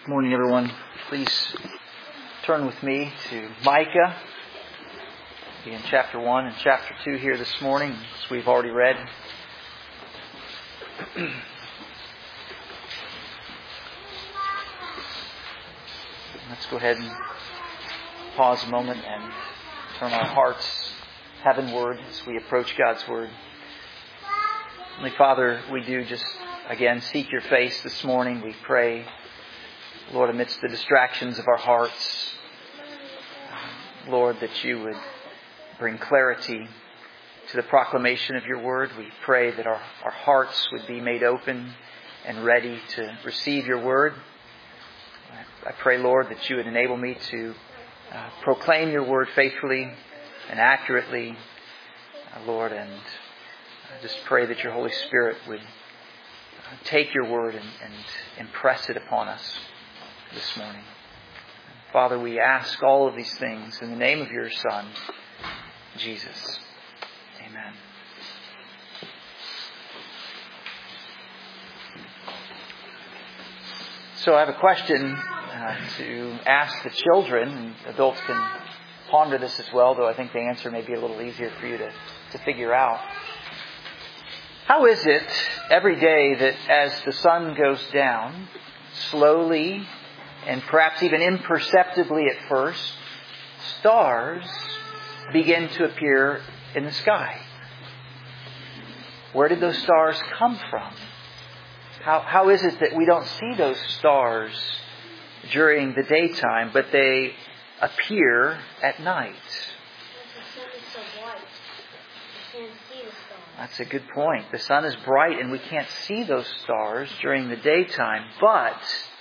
Good morning, everyone. Please turn with me to Micah. We'll be in chapter 1 and chapter 2 here this morning, as we've already read. Let's go ahead and pause a moment and turn our hearts heavenward as we approach God's Word. Heavenly Father, we do just, again, seek Your face this morning. We pray, Lord, amidst the distractions of our hearts, Lord, that You would bring clarity to the proclamation of Your Word. We pray that our hearts would be made open and ready to receive Your Word. I pray, Lord, that You would enable me to proclaim Your Word faithfully and accurately, Lord, and I just pray that Your Holy Spirit would take Your Word and impress it upon us this morning. Father, we ask all of these things in the name of Your Son, Jesus. Amen. So I have a question to ask the children, and adults can ponder this as well, though I think the answer may be a little easier for you to figure out. How is it every day that as the sun goes down, slowly and perhaps even imperceptibly at first, stars begin to appear in the sky? Where did those stars come from? How is it that we don't see those stars during the daytime, but they appear at night? The sun is so bright, you can't see the stars. That's a good point. The sun is bright and we can't see those stars during the daytime, but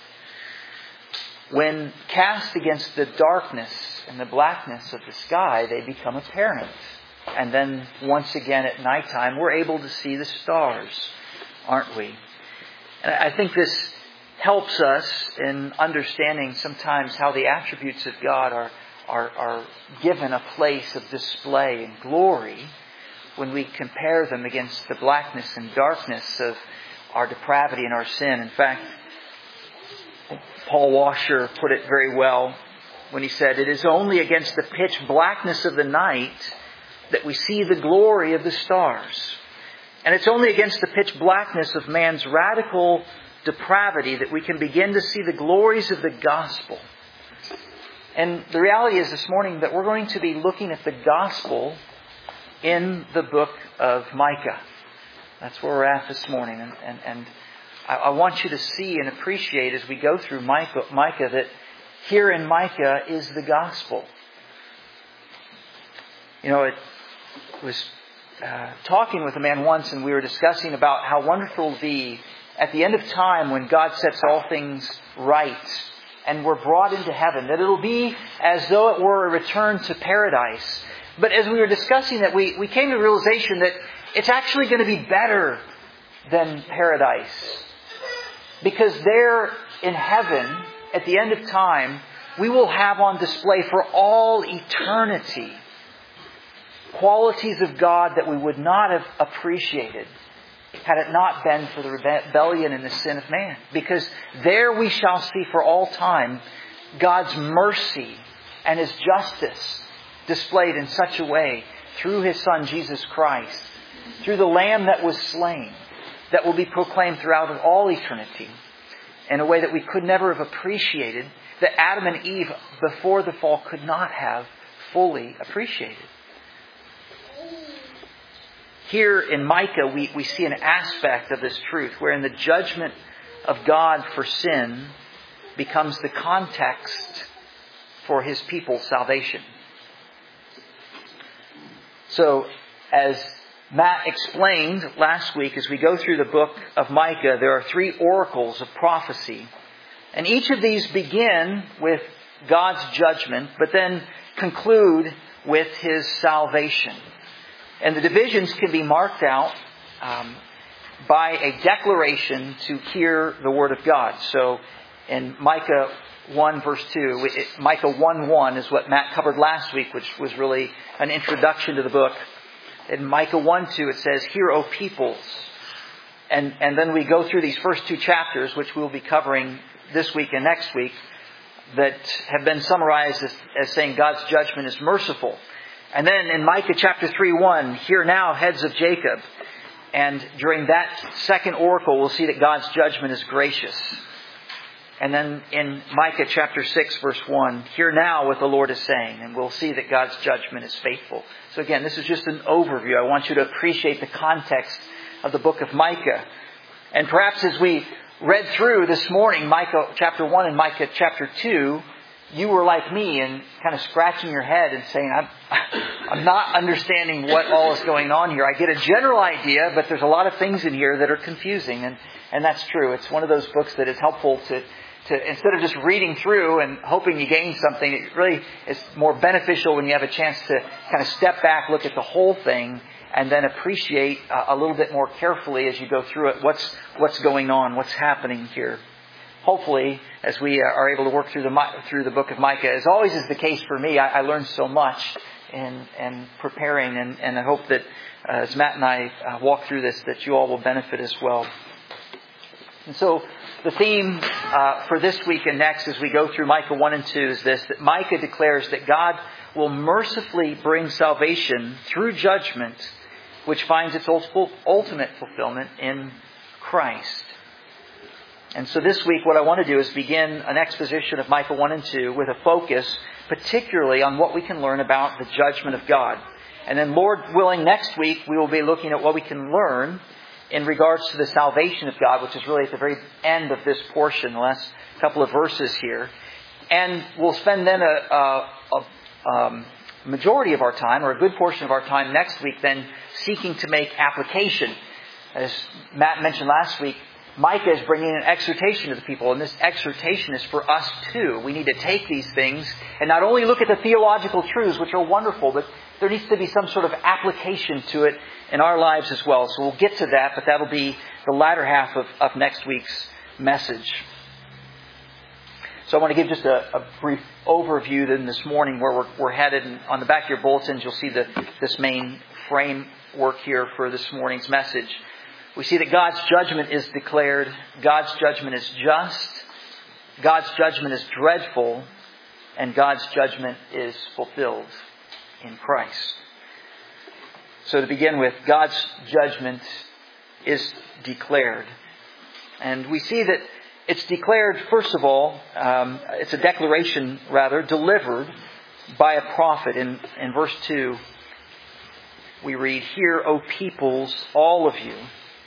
when cast against the darkness and the blackness of the sky, they become apparent. And then once again at nighttime, we're able to see the stars, aren't we? And I think this helps us in understanding sometimes how the attributes of God are given a place of display and glory when we compare them against the blackness and darkness of our depravity and our sin. In fact, Paul Washer put it very well when he said, "It is only against the pitch blackness of the night that we see the glory of the stars. And it's only against the pitch blackness of man's radical depravity that we can begin to see the glories of the gospel." And the reality is this morning that we're going to be looking at the gospel in the book of Micah. That's where we're at this morning. And I want you to see and appreciate as we go through Micah that here in Micah is the gospel. You know, it was talking with a man once, and we were discussing about how wonderful it will be at the end of time when God sets all things right and we're brought into heaven, that it'll be as though it were a return to paradise. But as we were discussing that, we came to the realization that it's actually going to be better than paradise. Because there in heaven, at the end of time, we will have on display for all eternity qualities of God that we would not have appreciated had it not been for the rebellion and the sin of man. Because there we shall see for all time God's mercy and His justice displayed in such a way through His Son Jesus Christ, through the Lamb that was slain, that will be proclaimed throughout all eternity in a way that we could never have appreciated, that Adam and Eve before the fall could not have fully appreciated. Here in Micah, we see an aspect of this truth wherein the judgment of God for sin becomes the context for His people's salvation. So, as Matt explained last week, as we go through the book of Micah, there are 3 oracles of prophecy. And each of these begin with God's judgment, but then conclude with His salvation. And the divisions can be marked out by a declaration to hear the Word of God. So in Micah 1 verse 2, Micah 1:1 is what Matt covered last week, which was really an introduction to the book. In Micah 1:2 it says, "Hear, O peoples." And then we go through these first 2 chapters, which we'll be covering this week and next week that have been summarized as saying God's judgment is merciful. And then in Micah chapter 3:1, hear now, heads of Jacob. And during that second oracle, we'll see that God's judgment is gracious. And then in Micah chapter 6, verse 1, hear now what the Lord is saying. And we'll see that God's judgment is faithful. So again, this is just an overview. I want you to appreciate the context of the book of Micah. And perhaps as we read through this morning, Micah chapter 1 and Micah chapter 2, you were like me and kind of scratching your head and saying, I'm not understanding what all is going on here. I get a general idea, but there's a lot of things in here that are confusing. And that's true. It's one of those books that is helpful to instead of just reading through and hoping you gain something, it really is more beneficial when you have a chance to kind of step back, look at the whole thing, and then appreciate a little bit more carefully as you go through it what's going on, what's happening here. Hopefully, as we are able to work through the book of Micah, as always is the case for me, I learned so much in preparing, and I hope that as Matt and I walk through this, that you all will benefit as well. And so the theme for this week and next as we go through Micah 1 and 2 is this, that Micah declares that God will mercifully bring salvation through judgment, which finds its ultimate fulfillment in Christ. And so this week what I want to do is begin an exposition of Micah 1 and 2 with a focus particularly on what we can learn about the judgment of God. And then Lord willing, next week we will be looking at what we can learn in regards to the salvation of God, which is really at the very end of this portion, the last couple of verses here. And we'll spend then a majority of our time, or a good portion of our time next week, then seeking to make application. As Matt mentioned last week, Micah is bringing an exhortation to the people, and this exhortation is for us too. We need to take these things and not only look at the theological truths, which are wonderful, but there needs to be some sort of application to it in our lives as well. So we'll get to that, but that'll be the latter half of next week's message. So I want to give just a brief overview then this morning where we're headed. And on the back of your bulletins, you'll see this main framework here for this morning's message. We see that God's judgment is declared. God's judgment is just. God's judgment is dreadful. And God's judgment is fulfilled in Christ. So to begin with, God's judgment is declared. And we see that it's declared, first of all, it's a declaration, rather, delivered by a prophet. In verse 2, we read, "Hear, O peoples, all of you.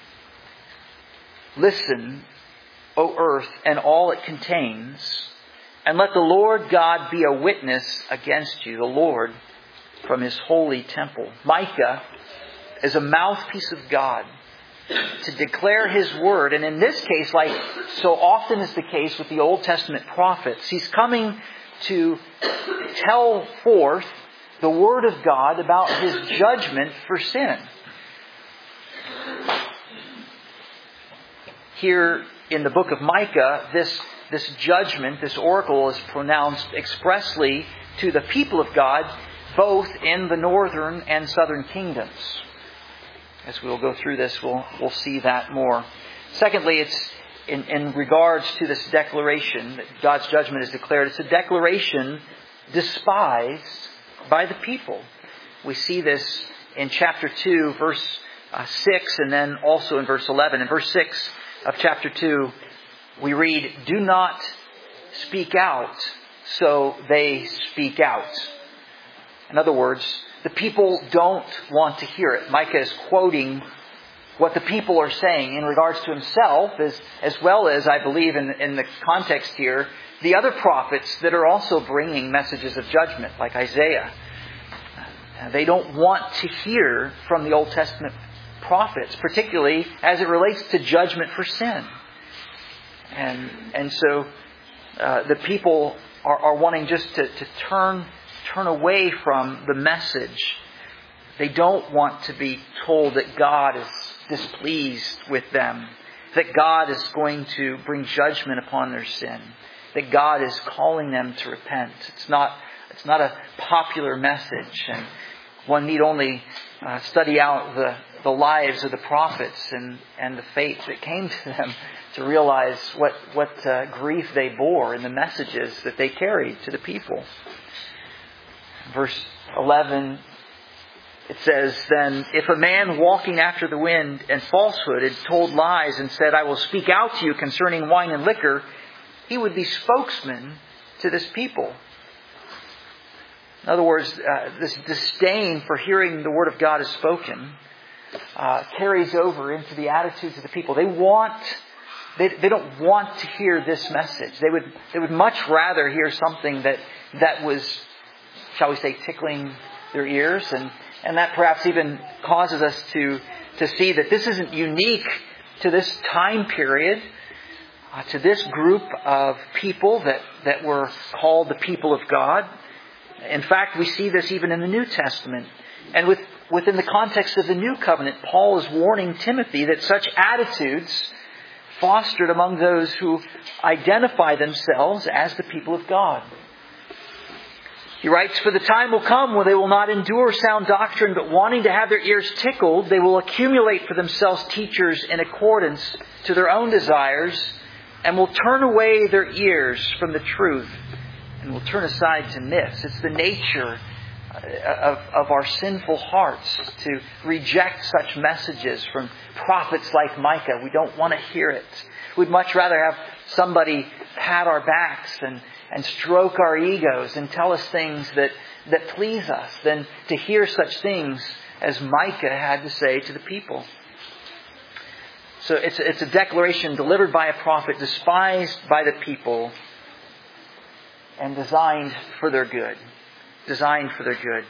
Listen, O earth, and all it contains, and let the Lord God be a witness against you, the Lord, from His holy temple." Micah is a mouthpiece of God to declare His word. And in this case, like so often is the case with the Old Testament prophets, he's coming to tell forth the word of God about His judgment for sin. Here in the book of Micah, this judgment, this oracle is pronounced expressly to the people of God, both in the northern and southern kingdoms. As we'll go through this, we'll see that more. Secondly, it's in regards to this declaration that God's judgment is declared. It's a declaration despised by the people. We see this in chapter 2, verse 6, and then also in verse 11. In verse 6 of chapter 2, we read, "Do not speak out, so they speak out." In other words, the people don't want to hear it. Micah is quoting what the people are saying in regards to himself, as well as, I believe, in the context here, the other prophets that are also bringing messages of judgment, like Isaiah. They don't want to hear from the Old Testament prophets, particularly as it relates to judgment for sin. And so the people are wanting just to turn away from the message. They don't want to be told that God is displeased with them, that God is going to bring judgment upon their sin, that God is calling them to repent. It's not a popular message, and one need only study out the lives of the prophets and the fate that came to them, to realize what grief they bore in the messages that they carried to the people. Verse 11, it says, "Then if a man walking after the wind and falsehood had told lies and said, 'I will speak out to you concerning wine and liquor,' he would be spokesman to this people." In other words, this disdain for hearing the Word of God is spoken carries over into the attitudes of the people. They don't want to hear this message. They would much rather hear something that was, shall we say, tickling their ears, and that perhaps even causes us to see that this isn't unique to this time period, to this group of people that were called the people of God. In fact, we see this even in the New Testament. And within the context of the New Covenant, Paul is warning Timothy that such attitudes fostered among those who identify themselves as the people of God. He writes, "For the time will come when they will not endure sound doctrine, but wanting to have their ears tickled, they will accumulate for themselves teachers in accordance to their own desires, and will turn away their ears from the truth, and will turn aside to myths." It's the nature of our sinful hearts to reject such messages from prophets like Micah. We don't want to hear it. We'd much rather have somebody pat our backs and stroke our egos and tell us things that please us than to hear such things as Micah had to say to the people. So it's a declaration delivered by a prophet, despised by the people, and designed for their good. Designed for their good.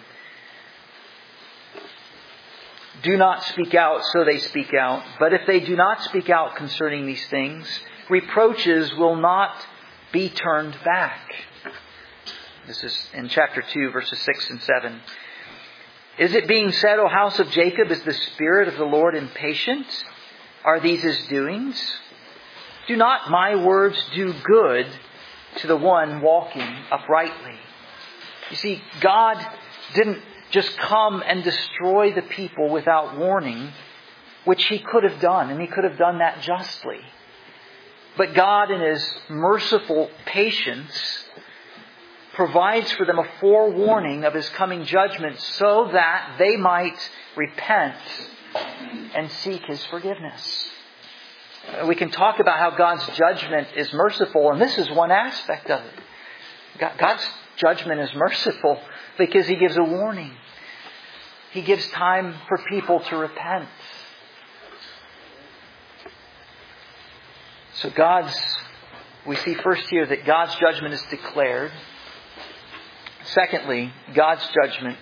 "Do not speak out, so they speak out. But if they do not speak out concerning these things, reproaches will not be turned back." This is in chapter 2, verses 6 and 7. "Is it being said, O house of Jacob, is the Spirit of the Lord impatient? Are these His doings? Do not my words do good to the one walking uprightly?" You see, God didn't just come and destroy the people without warning, which He could have done, and He could have done that justly. But God, in His merciful patience, provides for them a forewarning of His coming judgment so that they might repent and seek His forgiveness. We can talk about how God's judgment is merciful, and this is one aspect of it. God's judgment is merciful because He gives a warning. He gives time for people to repent. So we see first here that God's judgment is declared. Secondly, God's judgment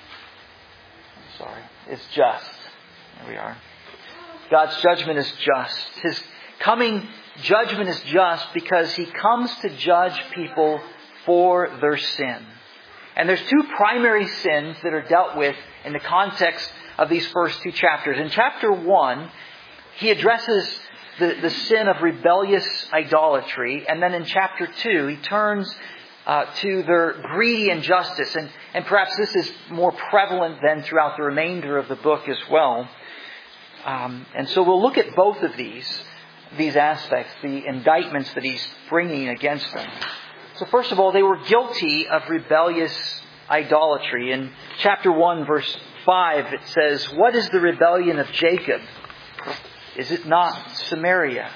is just. There we are. God's judgment is just. His coming judgment is just because He comes to judge people for their sin. And there's two primary sins that are dealt with in the context of these first two chapters. In chapter 1, He addresses the sin of rebellious idolatry. And then in chapter 2, He turns to their greedy injustice. And perhaps this is more prevalent than throughout the remainder of the book as well. And so we'll look at both of these aspects, the indictments that He's bringing against them. So first of all, they were guilty of rebellious idolatry. In chapter 1, verse 5, it says, "What is the rebellion of Jacob? Is it not Samaria?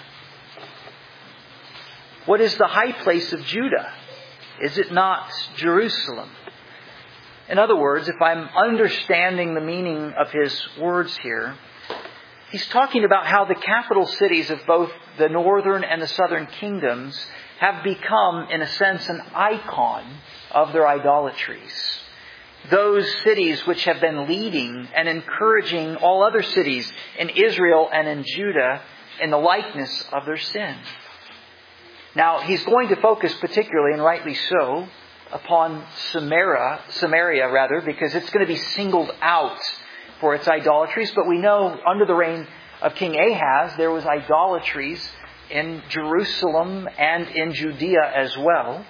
What is the high place of Judah? Is it not Jerusalem?" In other words, if I'm understanding the meaning of his words here, he's talking about how the capital cities of both the northern and the southern kingdoms have become, in a sense, an icon of their idolatries. Those cities which have been leading and encouraging all other cities in Israel and in Judah in the likeness of their sin. Now, he's going to focus particularly, and rightly so, upon Samaria, because it's going to be singled out for its idolatries. But we know under the reign of King Ahaz, there was idolatries in Jerusalem and in Judea as well.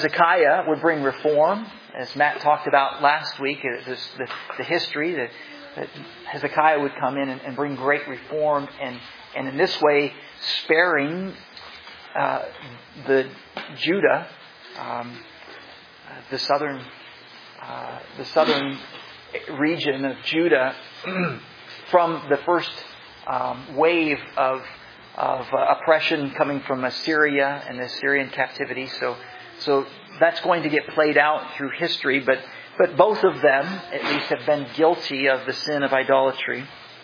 Hezekiah would bring reform, as Matt talked about last week. The history, that Hezekiah would come in and bring great reform, and in this way sparing the Judah, the southern region of Judah from the first wave of oppression coming from Assyria and the Assyrian captivity. So that's going to get played out through history, but both of them at least have been guilty of the sin of idolatry.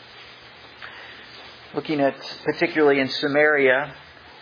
Looking at particularly in Samaria,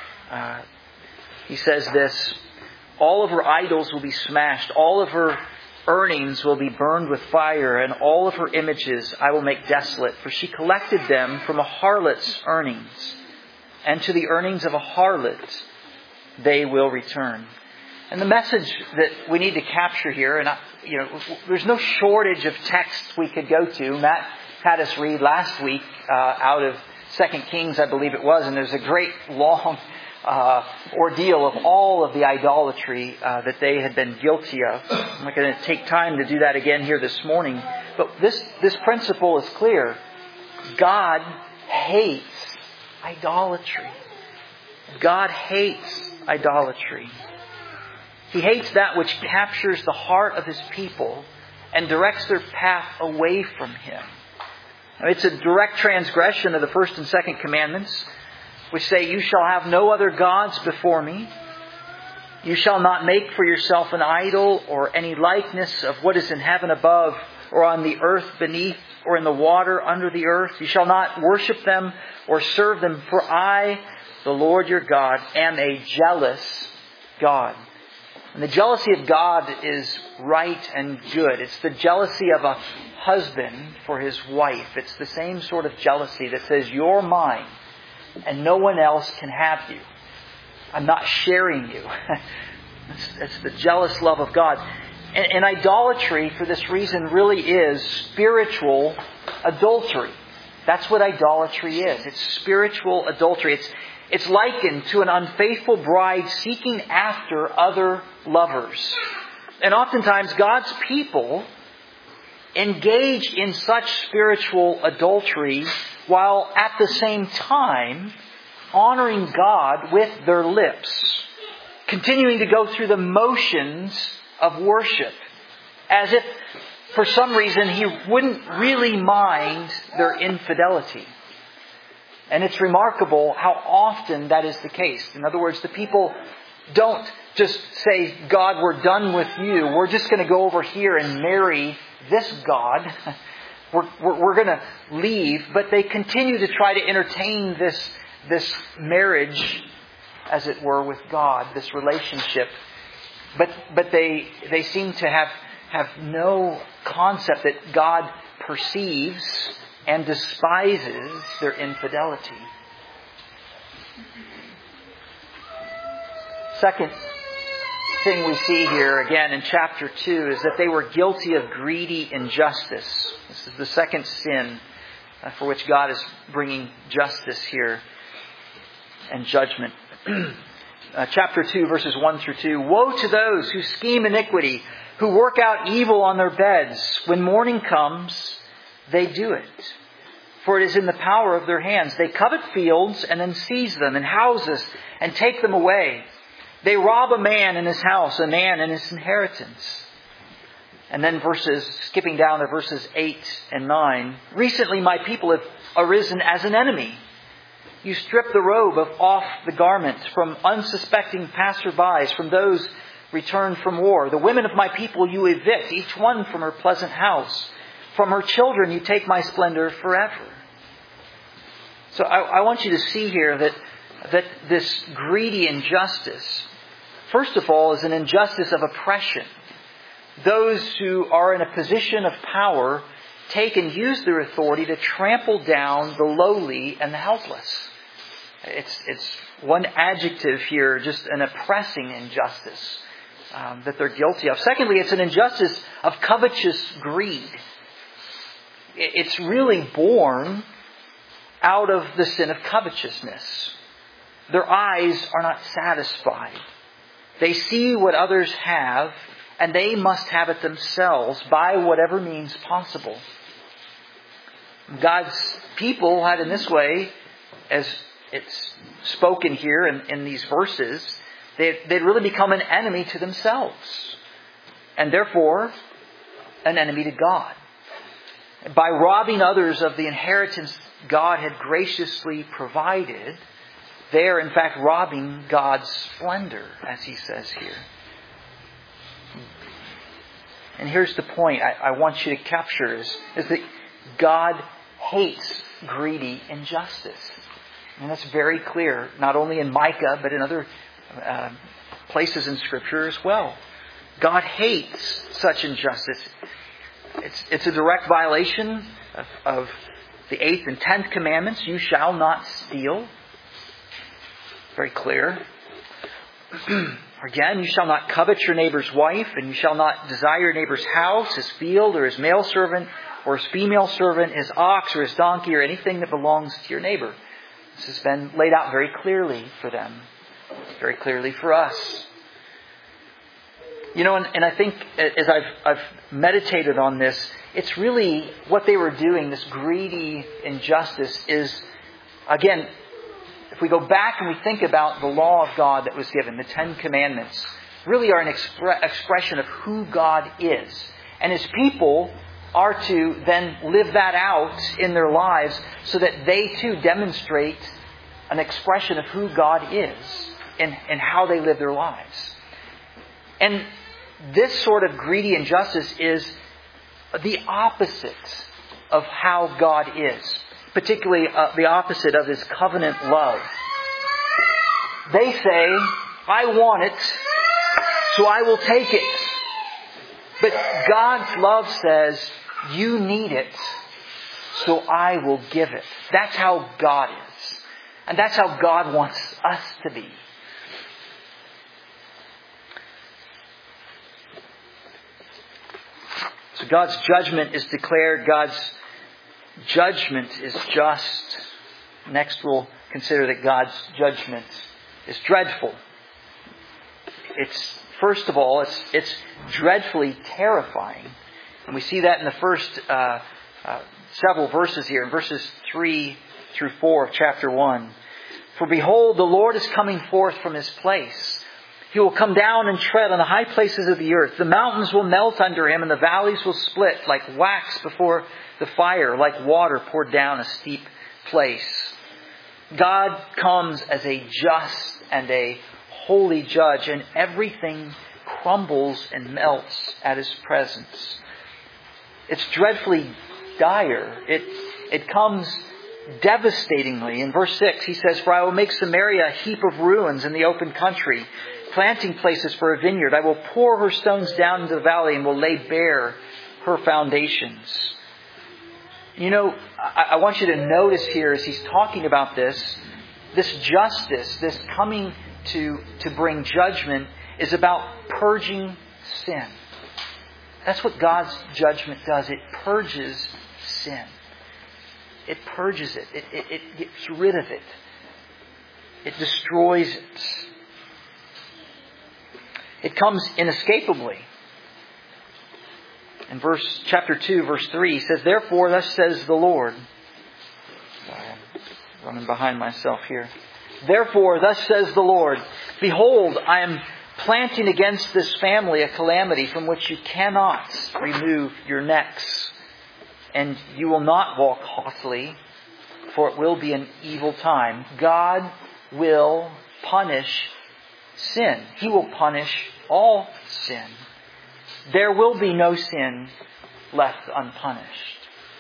he says this: all of her idols will be smashed, all of her earnings will be burned with fire, and all of her images I will make desolate. For she collected them from a harlot's earnings, and to the earnings of a harlot they will return. And the message that we need to capture here, and there's no shortage of texts we could go to. Matt had us read last week out of 2 Kings, I believe it was, and there's a great long ordeal of all of the idolatry that they had been guilty of. I'm not going to take time to do that again here this morning. But this principle is clear. God hates idolatry. God hates idolatry. He hates that which captures the heart of His people and directs their path away from Him. Now, it's a direct transgression of the first and second commandments, which say, "You shall have no other gods before me. You shall not make for yourself an idol or any likeness of what is in heaven above or on the earth beneath or in the water under the earth. You shall not worship them or serve them, for I, the Lord your God, am a jealous God." And the jealousy of God is right and good. It's the jealousy of a husband for his wife. It's the same sort of jealousy that says, "You're mine and no one else can have you. I'm not sharing you." It's the jealous love of God. And idolatry, for this reason, really is spiritual adultery. That's what idolatry is. It's spiritual adultery. It's likened to an unfaithful bride seeking after other lovers. And oftentimes God's people engage in such spiritual adultery while at the same time honoring God with their lips, continuing to go through the motions of worship, as if for some reason He wouldn't really mind their infidelity. And it's remarkable how often that is the case. In other words, the people don't just say, "God, we're done with you. We're just going to go over here and marry this God. We're going to leave." But they continue to try to entertain this marriage, as it were, with God, this relationship. But they seem to have no concept that God perceives and despises their infidelity. Second thing we see here, again in chapter 2, is that they were guilty of greedy injustice. This is the second sin for which God is bringing justice here and judgment. Chapter 2, verses 1 through 2. "Woe to those who scheme iniquity, who work out evil on their beds. When morning comes, they do it. For it is in the power of their hands. They covet fields and then seize them, and houses and take them away. They rob a man in his house, a man in his inheritance." And then skipping down to verses 8 and 9. "Recently my people have arisen as an enemy. You strip the robe off the garment from unsuspecting passerbys, from those returned from war. The women of my people you evict, each one from her pleasant house. From her children you take my splendor forever." So I want you to see here that this greedy injustice, first of all, is an injustice of oppression. Those who are in a position of power take and use their authority to trample down the lowly and the helpless. It's one adjective here, just an oppressing injustice that they're guilty of. Secondly, it's an injustice of covetous greed. It's really born out of the sin of covetousness. Their eyes are not satisfied. They see what others have, and they must have it themselves by whatever means possible. God's people had in this way, as it's spoken here in these verses, they'd really become an enemy to themselves. And therefore, an enemy to God. By robbing others of the inheritance God had graciously provided, they are in fact robbing God's splendor, as he says here. And here's the point I want you to capture is that God hates greedy injustice. And that's very clear, not only in Micah, but in other places in Scripture as well. God hates such injustice. It's a direct violation of the 8th and 10th commandments. You shall not steal. Very clear. Again, you shall not covet your neighbor's wife, and you shall not desire your neighbor's house, his field, or his male servant, or his female servant, his ox, or his donkey, or anything that belongs to your neighbor. This has been laid out very clearly for them, very clearly for us. You know, and I think as I've meditated on this, it's really what they were doing, this greedy injustice, is, again, if we go back and we think about the law of God that was given, the 10 Commandments, really are an expression of who God is. And His people are to then live that out in their lives so that they too demonstrate an expression of who God is and how they live their lives. And this sort of greedy injustice is the opposite of how God is. Particularly the opposite of His covenant love. They say, I want it, so I will take it. But God's love says, you need it, so I will give it. That's how God is. And that's how God wants us to be. So God's judgment is declared. God's judgment is just. Next we'll consider that God's judgment is dreadful. First of all, it's dreadfully terrifying. And we see that in the first several verses here, in verses 3 through 4 of chapter 1. For behold, the Lord is coming forth from His place. He will come down and tread on the high places of the earth. The mountains will melt under Him, and the valleys will split like wax before the fire, like water poured down a steep place. God comes as a just and a holy judge, and everything crumbles and melts at His presence. It's dreadfully dire. It comes devastatingly. In verse 6, He says, For I will make Samaria a heap of ruins in the open country, planting places for a vineyard. I will pour her stones down into the valley and will lay bare her foundations. You know, I want you to notice here as He's talking about this justice, this coming to bring judgment, is about purging sin. That's what God's judgment does. It purges sin. It purges it. It gets rid of it. It destroys it. It comes inescapably. In chapter 2, verse 3, He says, Therefore, thus says the Lord. Sorry, I'm running behind myself here. Therefore, thus says the Lord, Behold, I am planting against this family a calamity from which you cannot remove your necks. And you will not walk haughtily, for it will be an evil time. God will punish sin. He will punish all sin. There will be no sin left unpunished.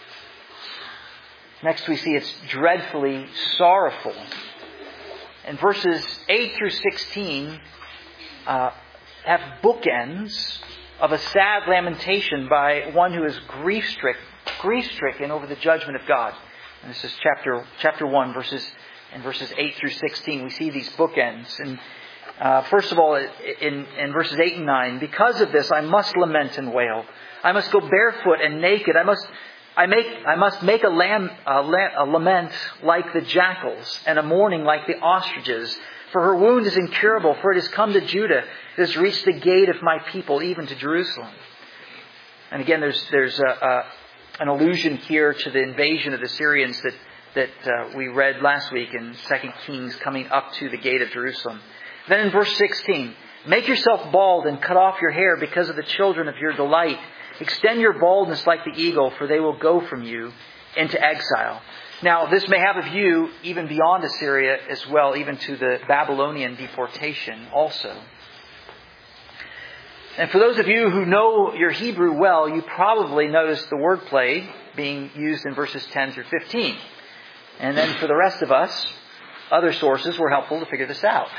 Next we see it's dreadfully sorrowful. And verses 8 through 16 have bookends of a sad lamentation by one who is grief-stricken over the judgment of God. And this is chapter 1, verses 8 through 16. We see these bookends. And first of all, in verses 8 and 9, Because of this I must lament and wail. I must go barefoot and naked. I must make a lament like the jackals, and a mourning like the ostriches. For her wound is incurable, for it has come to Judah. It has reached the gate of my people, even to Jerusalem. And again, there's an allusion here to the invasion of the Syrians that we read last week in 2 Kings, coming up to the gate of Jerusalem. Then in verse 16, make yourself bald and cut off your hair because of the children of your delight. Extend your baldness like the eagle, for they will go from you into exile. Now, this may have a view even beyond Assyria as well, even to the Babylonian deportation also. And for those of you who know your Hebrew well, you probably noticed the wordplay being used in verses 10 through 15. And then for the rest of us, other sources were helpful to figure this out.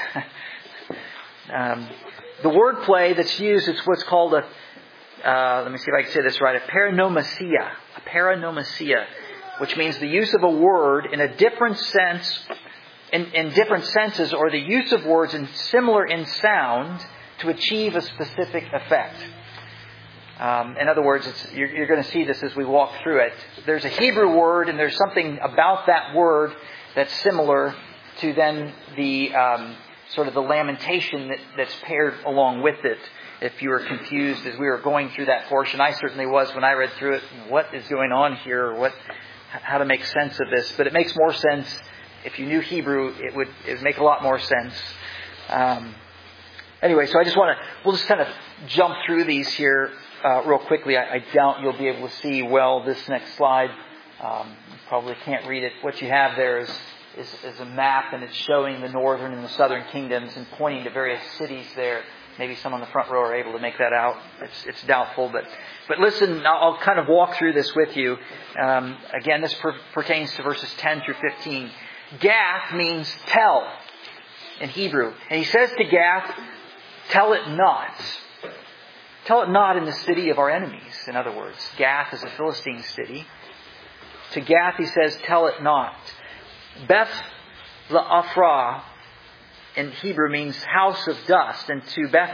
The wordplay that's used is what's called let me see if I can say this right, a paronomasia. A paronomasia, which means the use of a word in a different sense, in different senses, or the use of words similar in sound to achieve a specific effect. In other words, you're going to see this as we walk through it. There's a Hebrew word, and there's something about that word that's similar to then the sort of the lamentation that's paired along with it. If you were confused as we were going through that portion, I certainly was when I read through it. What is going on here? How to make sense of this? But it makes more sense if you knew Hebrew. It would make a lot more sense. Anyway, so we'll just kind of jump through these here real quickly. I doubt you'll be able to see well this next slide. You probably can't read it. What you have there is a map, and it's showing the northern and the southern kingdoms and pointing to various cities there. Maybe some on the front row are able to make that out. It's doubtful, but listen, I'll kind of walk through this with you. Again, this pertains to verses 10 through 15. Gath means tell in Hebrew. And he says to Gath, tell it not. Tell it not in the city of our enemies. In other words, Gath is a Philistine city. To Gath he says, tell it not. Beth Le'afrah in Hebrew means house of dust. And to Beth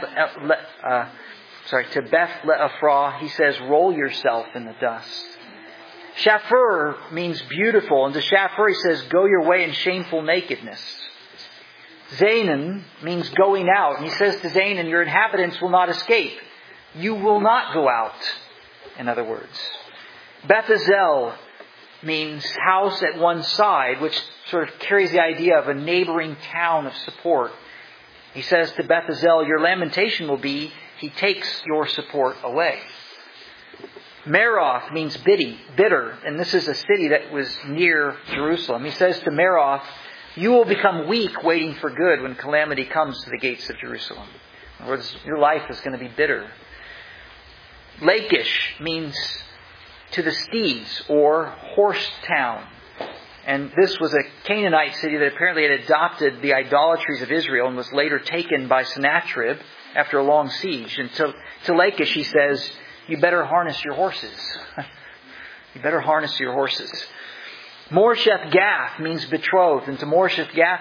Le'afrah he says, roll yourself in the dust. Shapher means beautiful. And to Shapher he says, go your way in shameful nakedness. Zaanan means going out. And he says to Zaanan, your inhabitants will not escape. You will not go out. In other words. Beth-Ezel means house at one side, which sort of carries the idea of a neighboring town of support. He says to Beth-Ezel, your lamentation will be, he takes your support away. Meroth means bitter, and this is a city that was near Jerusalem. He says to Meroth, you will become weak waiting for good when calamity comes to the gates of Jerusalem. In other words, your life is going to be bitter. Lachish means to the steeds, or horse town. And this was a Canaanite city that apparently had adopted the idolatries of Israel and was later taken by Sennacherib after a long siege. And to Lachish he says, you better harness your horses. You better harness your horses. Moresheth Gath means betrothed. And to Moresheth Gath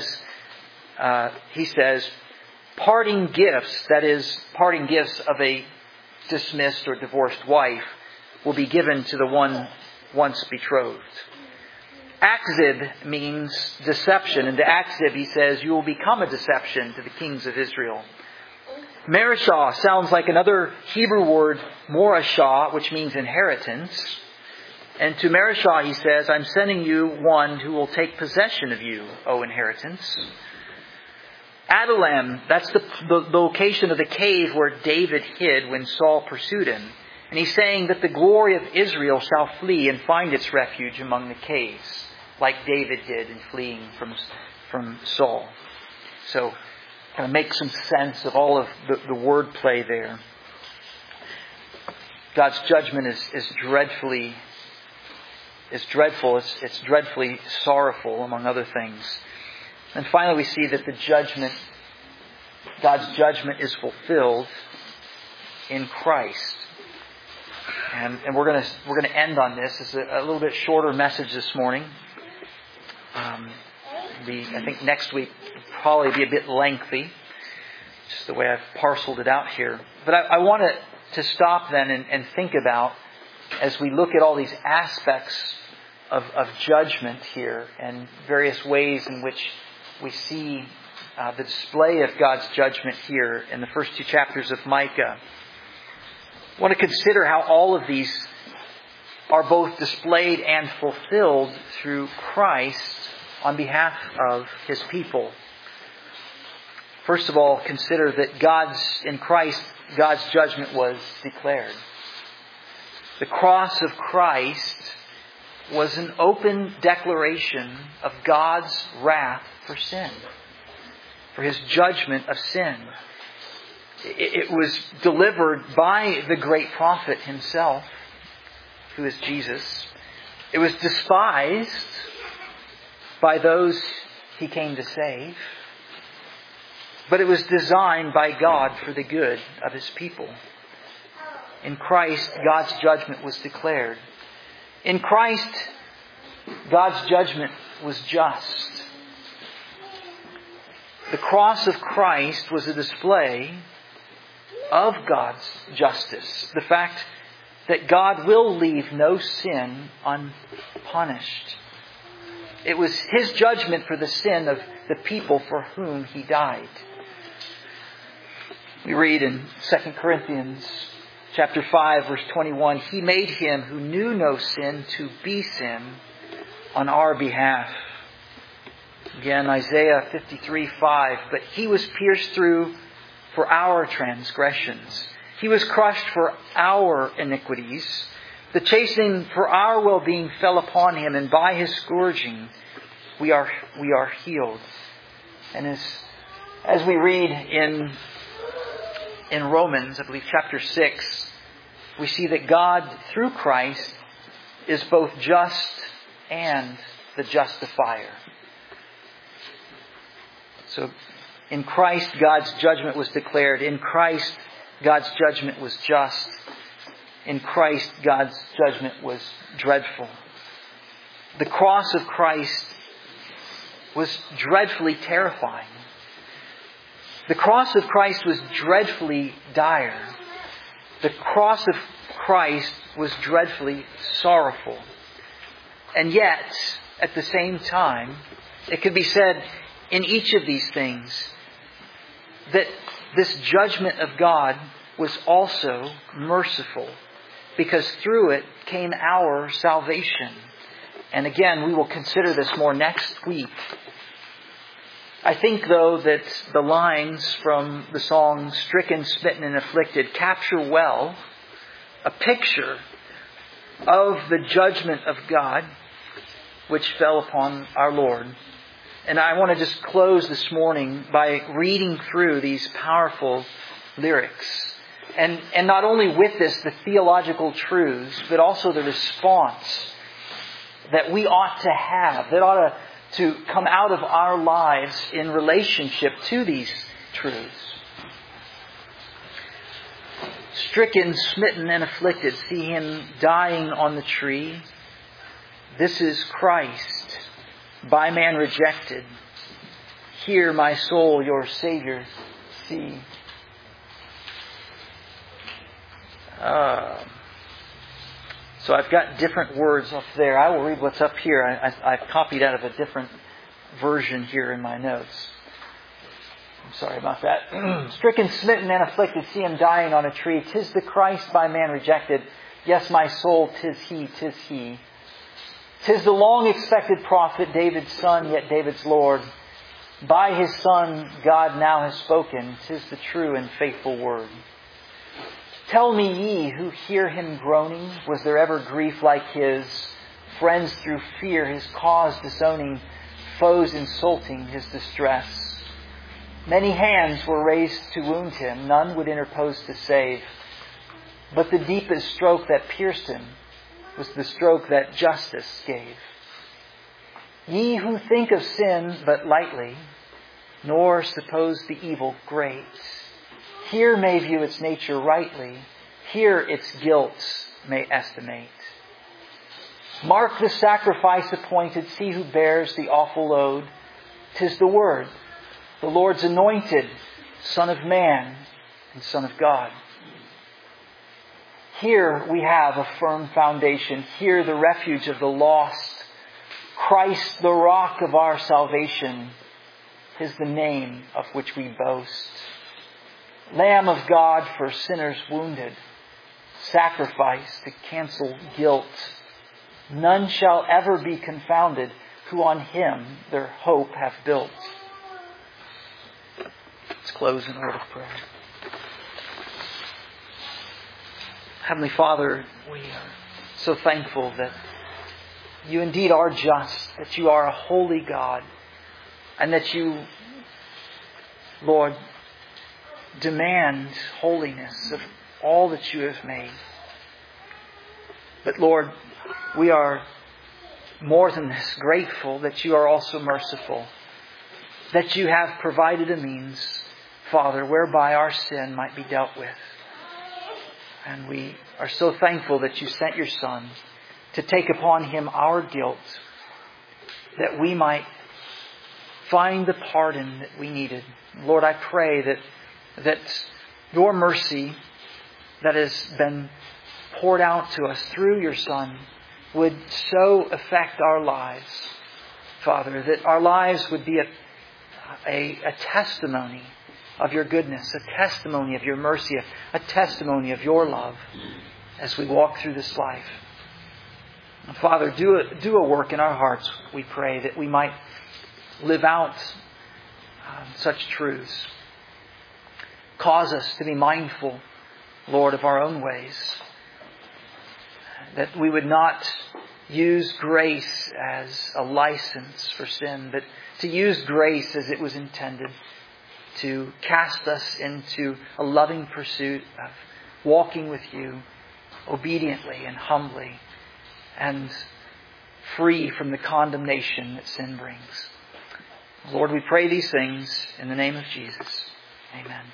he says, parting gifts, that is, parting gifts of a dismissed or divorced wife, will be given to the one once betrothed. Akzib means deception. And to Akzib he says, you will become a deception to the kings of Israel. Mareshah sounds like another Hebrew word, morashah, which means inheritance. And to Mareshah he says, I'm sending you one who will take possession of you, O inheritance. Adullam, that's the location of the cave where David hid when Saul pursued him. And he's saying that the glory of Israel shall flee and find its refuge among the caves, like David did in fleeing from Saul. So, kind of make some sense of all of the wordplay there. God's judgment is dreadful. It's dreadfully sorrowful, among other things. And finally, we see that God's judgment is fulfilled in Christ. And we're going to end on this. It's a little bit shorter message this morning. I think next week will probably be a bit lengthy, just the way I've parceled it out here. But I want to stop then and think about, as we look at all these aspects of judgment here and various ways in which we see the display of God's judgment here in the first 2 chapters of Micah. I want to consider how all of these are both displayed and fulfilled through Christ on behalf of His people. First of all, consider that in Christ, God's judgment was declared. The cross of Christ was an open declaration of God's wrath for sin, for His judgment of sin. It was delivered by the great prophet Himself, who is Jesus. It was despised by those He came to save. But it was designed by God for the good of His people. In Christ, God's judgment was declared. In Christ, God's judgment was just. The cross of Christ was a display of God's justice. The fact that God will leave no sin unpunished. It was His judgment for the sin of the people for whom He died. We read in 2 Corinthians chapter 5, verse 21, He made Him who knew no sin to be sin on our behalf. Again, Isaiah 53:5, but He was pierced through for our transgressions. He was crushed for our iniquities. The chastening for our well-being fell upon Him, and by His scourging we are healed. And as we read in Romans, I believe chapter 6, we see that God, through Christ, is both just and the justifier. So, in Christ, God's judgment was declared. In Christ, God's judgment was just. In Christ, God's judgment was dreadful. The cross of Christ was dreadfully terrifying. The cross of Christ was dreadfully dire. The cross of Christ was dreadfully sorrowful. And yet, at the same time, it could be said in each of these things that this judgment of God was also merciful, because through it came our salvation. And again, we will consider this more next week. I think, though, that the lines from the song Stricken, Smitten, and Afflicted capture well a picture of the judgment of God which fell upon our Lord. And I want to just close this morning by reading through these powerful lyrics. And not only with this, the theological truths, but also the response that we ought to have, that ought to come out of our lives in relationship to these truths. Stricken, smitten, and afflicted, see Him dying on the tree. This is Christ, by man rejected. Hear, my soul, your Savior see. So I've got different words up there. I will read what's up here. I've copied out of a different version here in my notes. I'm sorry about that. Stricken, smitten, and afflicted, see Him dying on a tree. 'Tis the Christ by man rejected. Yes, my soul, 'tis He, 'tis He. 'Tis the long-expected prophet, David's son, yet David's Lord. By His Son, God now has spoken. 'Tis the true and faithful word. Tell me, ye who hear Him groaning, was there ever grief like His? Friends through fear His cause disowning, foes insulting His distress. Many hands were raised to wound Him, none would interpose to save. But the deepest stroke that pierced Him was the stroke that justice gave. Ye who think of sin but lightly, nor suppose the evil great, here may view its nature rightly, here its guilt may estimate. Mark the sacrifice appointed, see who bears the awful load. 'Tis the Word, the Lord's anointed, Son of Man and Son of God. Here we have a firm foundation, here the refuge of the lost. Christ, the rock of our salvation, is the name of which we boast. Lamb of God for sinners wounded, sacrifice to cancel guilt None shall ever be confounded who on Him their hope have built. Let's close in a word of prayer. Heavenly Father, we are so thankful that You indeed are just, that You are a holy God, and that You, Lord, demand holiness of all that You have made. But Lord, we are more than this grateful that You are also merciful, that You have provided a means, Father, whereby our sin might be dealt with. And we are so thankful that You sent Your Son to take upon Him our guilt, that we might find the pardon that we needed. Lord, I pray that Your mercy that has been poured out to us through Your Son would so affect our lives, Father, that our lives would be a testimony of Your goodness, a testimony of Your mercy, a testimony of Your love as we walk through this life. And Father, do a work in our hearts, we pray, that we might live out such truths. Cause us to be mindful, Lord, of our own ways. That we would not use grace as a license for sin, but to use grace as it was intended, to cast us into a loving pursuit of walking with You obediently and humbly and free from the condemnation that sin brings. Lord, we pray these things in the name of Jesus. Amen.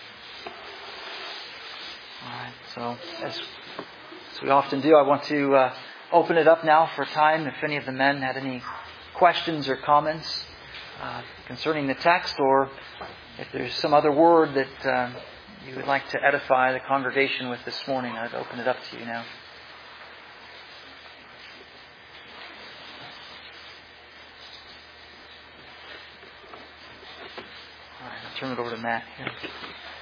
All right, so as we often do, I want to open it up now for time. If any of the men had any questions or comments concerning the text, or if there's some other word that you would like to edify the congregation with this morning, I'd open it up to you now. All right, I'll turn it over to Matt here.